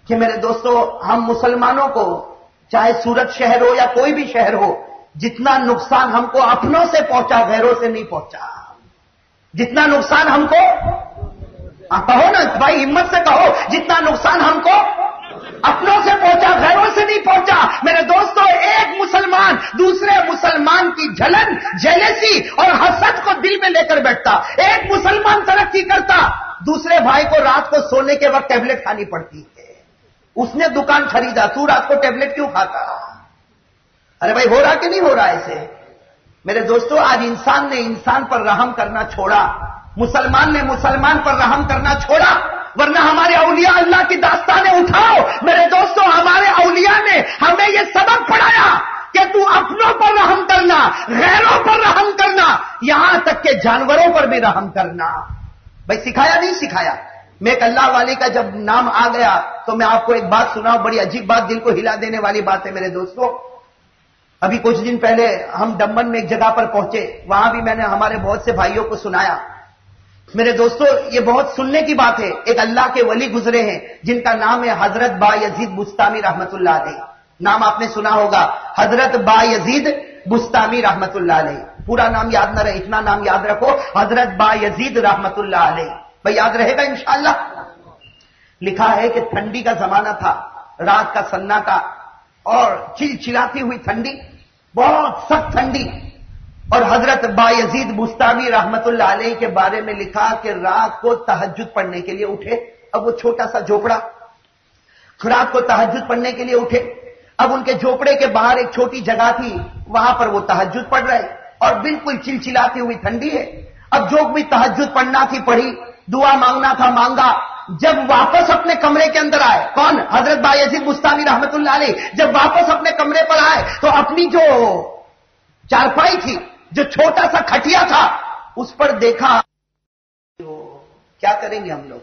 کہ میرے دوستو ہم مسلمانوں کو چاہے سورت شہر ہو یا کوئی بھی شہر ہو، جتنا نقصان ہم کو اپنوں سے پہنچا غیروں سے نہیں پہنچا. جتنا نقصان ہم کو کہو نا بھائی، ہمت سے کہو، جتنا نقصان ہم کو اپنوں سے پہنچا غیروں سے نہیں پہنچا. میرے دوستو ایک مسلمان دوسرے مسلمان کی جلن، جیلسی اور حسد کو دل میں لے کر بیٹھتا. ایک مسلمان ترقی کرتا، دوسرے بھائی کو رات کو سونے کے وقت ٹیبلٹ کھانی پڑتی ہے. اس نے دکان خریدا، تو رات کو ٹیبلٹ کیوں کھاتا؟ ارے بھائی ہو رہا کہ نہیں ہو رہا ایسے؟ میرے دوستو آج انسان نے انسان پر رحم کرنا چھوڑا، مسلمان نے مسلمان پر رحم کرنا چھوڑا. ورنہ ہمارے اولیاء اللہ کی داستانیں اٹھاؤ میرے دوستو، ہمارے اولیاء نے ہمیں یہ سبق پڑھایا کہ تو اپنوں پر رحم کرنا، غیروں پر رحم کرنا، یہاں تک کہ جانوروں پر بھی رحم کرنا. بھائی سکھایا نہیں سکھایا؟ میں ایک اللہ والے کا جب نام آ گیا تو میں آپ کو ایک بات سناؤں، بڑی عجیب بات، دل کو ہلا دینے والی بات ہے میرے دوستو. ابھی کچھ دن پہلے ہم ڈمن میں ایک جگہ پر پہنچے، وہاں بھی میں نے ہمارے بہت سے بھائیوں کو سنایا. میرے دوستو یہ بہت سننے کی بات ہے. ایک اللہ کے ولی گزرے ہیں جن کا نام ہے حضرت با یزید بستامی رحمت اللہ علیہ. نام آپ نے سنا ہوگا، حضرت با یزید بستامی رحمت اللہ علیہ. پورا نام یاد نہ رہے، اتنا نام یاد رکھو، حضرت با یزید رحمت اللہ علیہ. بھائی یاد رہے گا انشاءاللہ. لکھا ہے کہ ٹھنڈی کا زمانہ تھا، رات کا سناٹا اور چلچلاتی ہوئی ٹھنڈی، بہت سخت ٹھنڈی. اور حضرت با یزید بستامی رحمت اللہ علیہ کے بارے میں لکھا کہ رات کو تہجد پڑھنے کے لیے اٹھے. اب وہ چھوٹا سا جھوپڑا، رات کو تہجد پڑھنے کے لیے اٹھے. اب ان کے جھوپڑے کے باہر ایک چھوٹی جگہ تھی، وہاں پر وہ تہجد پڑھ رہے اور بالکل چلچلاتی ہوئی ٹھنڈی ہے. اب جو بھی تہجد پڑھنا تھی پڑھی، دعا مانگنا تھا مانگا. جب واپس اپنے کمرے کے اندر آئے، کون؟ حضرت با یزید بستامی رحمت اللہ علیہ. جب واپس اپنے کمرے پر آئے تو اپنی جو چارپائی تھی، جو چھوٹا سا کھٹیا تھا، اس پر دیکھا. کیا کریں گے ہم لوگ؟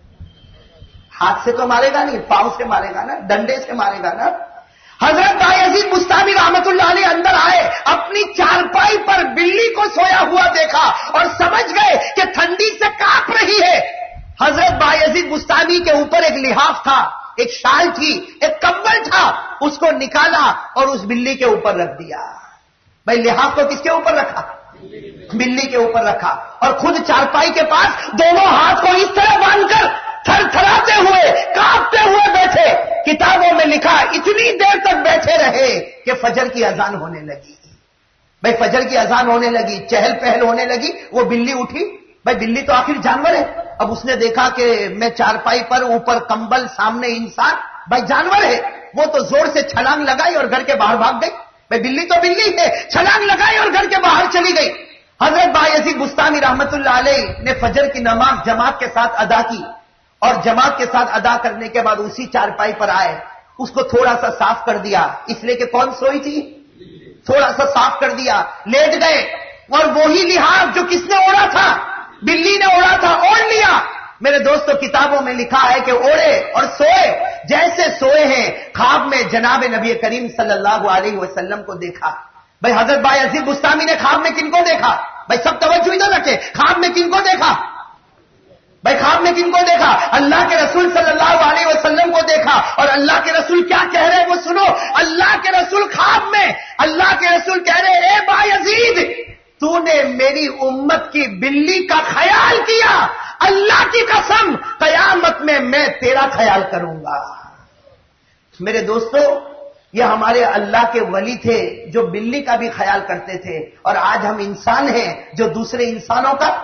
ہاتھ سے تو مارے گا نہیں، پاؤں سے مارے گا نا، ڈنڈے سے مارے گا نا. حضرت با یزید بستامی رحمت اللہ علیہ اندر آئے، اپنی چارپائی پر بلی کو سویا ہوا دیکھا اور سمجھ گئے کہ ٹھنڈی سے کانپ رہی ہے. حضرت با یزید بستانی کے اوپر ایک لحاف تھا، ایک شال تھی، ایک کمبل تھا، اس کو نکالا اور اس بلی کے اوپر رکھ دیا. بھائی لحاف کو کس کے اوپر رکھا؟ بلی کے اوپر رکھا. اور خود چارپائی کے پاس دونوں ہاتھ کو اس طرح باندھ کر تھر تھراتے ہوئے، کانپتے ہوئے بیٹھے. کتابوں میں لکھا اتنی دیر تک بیٹھے رہے کہ فجر کی اذان ہونے لگی. بھائی فجر کی اذان ہونے لگی، چہل پہل ہونے لگی. وہ بلی اٹھی. بھائی بلی تو آخر جانور ہے. اب اس نے دیکھا کہ میں چارپائی پر، اوپر کمبل، سامنے انسان، بھائی جانور ہے. وہ تو زور سے چھلانگ لگائی اور گھر کے باہر بھاگ گئی. بھائی بلی تو بلی ہے، چھلانگ لگائی اور گھر کے باہر چلی گئی. حضرت با یزید بستانی رحمت اللہ علیہ نے فجر کی نماز جماعت کے ساتھ ادا کی اور جماعت کے ساتھ ادا کرنے کے بعد اسی چارپائی پر آئے، اس کو تھوڑا سا صاف کر دیا، اس لیے کہ کون سوئی تھی، تھوڑا سا صاف کر دیا، لیٹ گئے. اور وہی لحاف جو کس نے اوڑھا تھا، بلی نے اوڑھا تھا، اوڑھ لیا. میرے دوستو کتابوں میں لکھا ہے کہ اوڑھے اور سوئے. جیسے سوئے ہیں خواب میں جناب نبی کریم صلی اللہ علیہ وسلم کو دیکھا. بھائی حضرت با یزید بستامی نے خواب میں کن کو دیکھا؟ بھائی سب توجہ ادھر رکھے، خواب میں کن کو دیکھا؟ بھائی خواب میں کن کو دیکھا؟ اللہ کے رسول صلی اللہ علیہ وسلم کو دیکھا. اور اللہ کے رسول کیا کہہ رہے وہ سنو. اللہ کے رسول خواب میں، اللہ کے رسول کہہ رہے اے با یزید، تو نے میری امت کی بلی کا خیال کیا، اللہ کی قسم قیامت میں تیرا خیال کروں گا. میرے دوستو یہ ہمارے اللہ کے ولی تھے جو بلی کا بھی خیال کرتے تھے. اور آج ہم انسان ہیں جو دوسرے انسانوں کا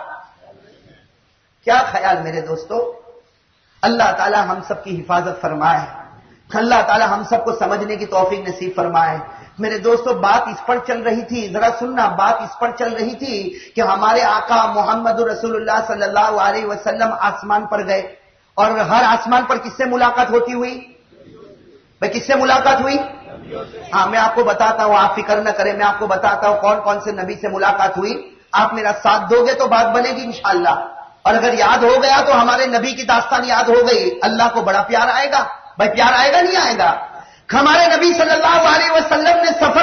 کیا خیال. میرے دوستو اللہ تعالی ہم سب کی حفاظت فرمائے، اللہ تعالی ہم سب کو سمجھنے کی توفیق نصیب فرمائے. میرے دوستو بات اس پر چل رہی تھی، ذرا سننا، بات اس پر چل رہی تھی کہ ہمارے آقا محمد رسول اللہ صلی اللہ علیہ وسلم آسمان پر گئے اور ہر آسمان پر کس سے ملاقات ہوتی ہوئی؟ بھائی کس سے ملاقات ہوئی؟ ہاں میں آپ کو بتاتا ہوں، آپ فکر نہ کریں، میں آپ کو بتاتا ہوں کون کون سے نبی سے ملاقات ہوئی. آپ میرا ساتھ دو گے تو بات بنے گی انشاءاللہ. اور اگر یاد ہو گیا تو ہمارے نبی کی داستان یاد ہو گئی، اللہ کو بڑا پیار آئے گا. بھائی پیار آئے گا نہیں آئے گا؟ ہمارے نبی صلی اللہ علیہ وسلم نے سفر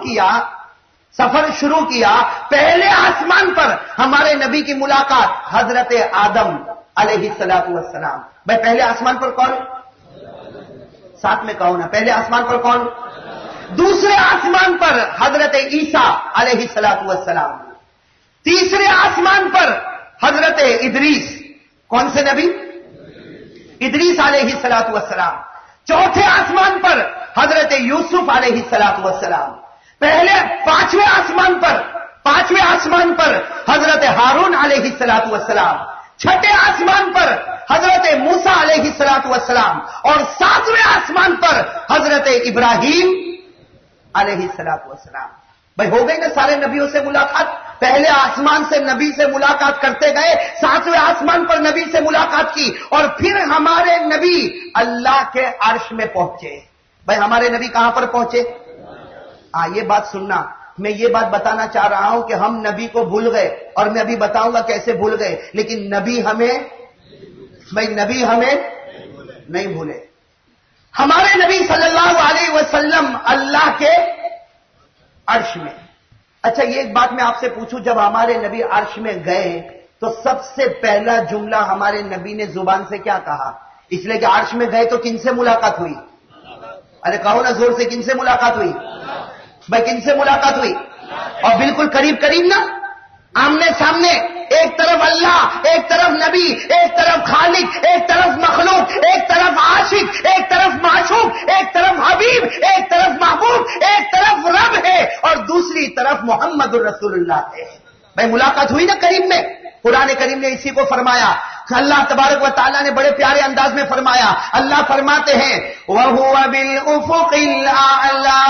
شروع کیا. پہلے آسمان پر ہمارے نبی کی ملاقات حضرت آدم علیہ الصلوۃ والسلام. بھائی پہلے آسمان پر کون؟ ساتھ میں کہو نا، پہلے آسمان پر کون؟ دوسرے آسمان پر حضرت عیسیٰ علیہ الصلوۃ والسلام، تیسرے آسمان پر حضرت ادریس، کون سے نبی؟ ادریس علیہ الصلوۃ والسلام، چوتھے آسمان پر حضرت یوسف علیہ الصلوۃ والسلام، پہلے پانچویں آسمان پر حضرت ہارون علیہ الصلوۃ والسلام، چھٹے آسمان پر حضرت موسیٰ علیہ الصلوۃ والسلام، اور ساتویں آسمان پر حضرت ابراہیم علیہ الصلوۃ والسلام۔ بھائی ہو گئی نا سارے نبیوں سے ملاقات؟ پہلے آسمان سے نبی سے ملاقات کرتے گئے، ساتویں آسمان پر نبی سے ملاقات کی، اور پھر ہمارے نبی اللہ کے عرش میں پہنچے۔ بھائی ہمارے نبی کہاں پر پہنچے؟ یہ بات سننا، میں یہ بات بتانا چاہ رہا ہوں کہ ہم نبی کو بھول گئے، اور میں ابھی بتاؤں گا کیسے بھول گئے، لیکن نبی ہمیں نہیں بھولے۔ ہمارے نبی صلی اللہ علیہ وسلم اللہ کے عرش میں۔ اچھا یہ ایک بات میں آپ سے پوچھوں، جب ہمارے نبی عرش میں گئے تو سب سے پہلا جملہ ہمارے نبی نے زبان سے کیا کہا؟ اس لیے کہ عرش میں گئے تو کن سے ملاقات ہوئی؟ ارے کہو نا زور سے، کن سے ملاقات ہوئی؟ بھائی کن سے ملاقات ہوئی؟ اور بالکل قریب نا، آمنے سامنے، ایک طرف اللہ، ایک طرف نبی، ایک طرف خالق، ایک طرف مخلوق، ایک طرف عاشق، ایک طرف معشوق، ایک طرف حبیب، ایک طرف محبوب، ایک طرف رب ہے اور دوسری طرف محمد الرسول اللہ ہے۔ بھائی ملاقات ہوئی نا قریب میں۔ قرآن کریم نے اسی کو فرمایا، اللہ تبارک و تعالیٰ نے بڑے پیارے انداز میں فرمایا، اللہ فرماتے ہیں وَهُوَ بِالْأُفُقِ الْأَعْلَى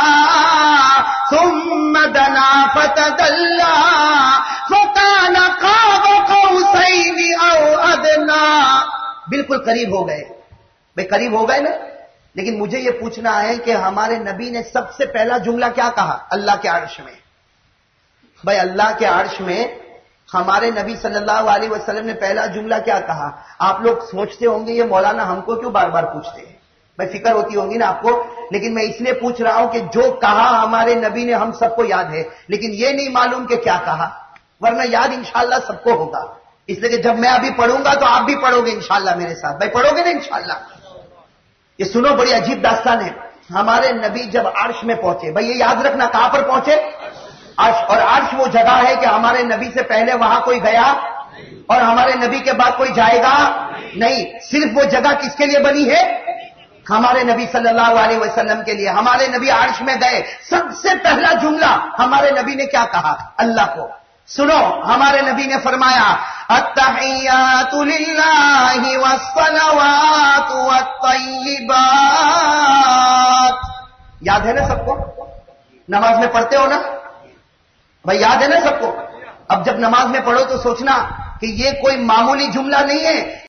ثُمَّ دَنَا فَتَدَلَّى فَكَانَ قَابَ قَوْسَيْنِ أَوْ أَدْنَى۔ بالکل قریب ہو گئے۔ بھئی قریب ہو گئے نا، لیکن مجھے یہ پوچھنا ہے کہ ہمارے نبی نے سب سے پہلا جملہ کیا کہا اللہ کے عرش میں؟ بھئی اللہ کے عرش میں ہمارے نبی صلی اللہ علیہ وسلم نے پہلا جملہ کیا کہا؟ آپ لوگ سوچتے ہوں گے یہ مولانا ہم کو کیوں بار بار پوچھتے ہیں؟ بھائی فکر ہوتی ہوگی نا آپ کو، لیکن میں اس لیے پوچھ رہا ہوں کہ جو کہا ہمارے نبی نے ہم سب کو یاد ہے، لیکن یہ نہیں معلوم کہ کیا کہا، ورنہ یاد انشاءاللہ سب کو ہوگا۔ اس لیے کہ جب میں ابھی پڑھوں گا تو آپ بھی پڑھو گے انشاءاللہ میرے ساتھ۔ بھائی پڑھو گے نا انشاءاللہ؟ یہ سنو، بڑی عجیب داستان ہے۔ ہمارے نبی جب عرش میں پہنچے، بھائی یہ یاد رکھنا کہاں پر پہنچے؟ عرش۔ اور عرش وہ جگہ ہے کہ ہمارے نبی سے پہلے وہاں کوئی گیا اور ہمارے نبی کے بعد کوئی جائے گا نہیں۔ صرف وہ جگہ کس کے لیے بنی ہے؟ ہمارے نبی صلی اللہ علیہ وسلم کے لیے۔ ہمارے نبی عرش میں گئے، سب سے پہلا جملہ ہمارے نبی نے کیا کہا اللہ کو؟ سنو، ہمارے نبی نے فرمایا التحیات للہ والصلوات والطیبات۔ یاد ہے نا سب کو؟ نماز میں پڑھتے ہو نا بھائی؟ یاد ہے نا سب کو؟ اب جب نماز میں پڑھو تو سوچنا کہ یہ کوئی معمولی جملہ نہیں ہے،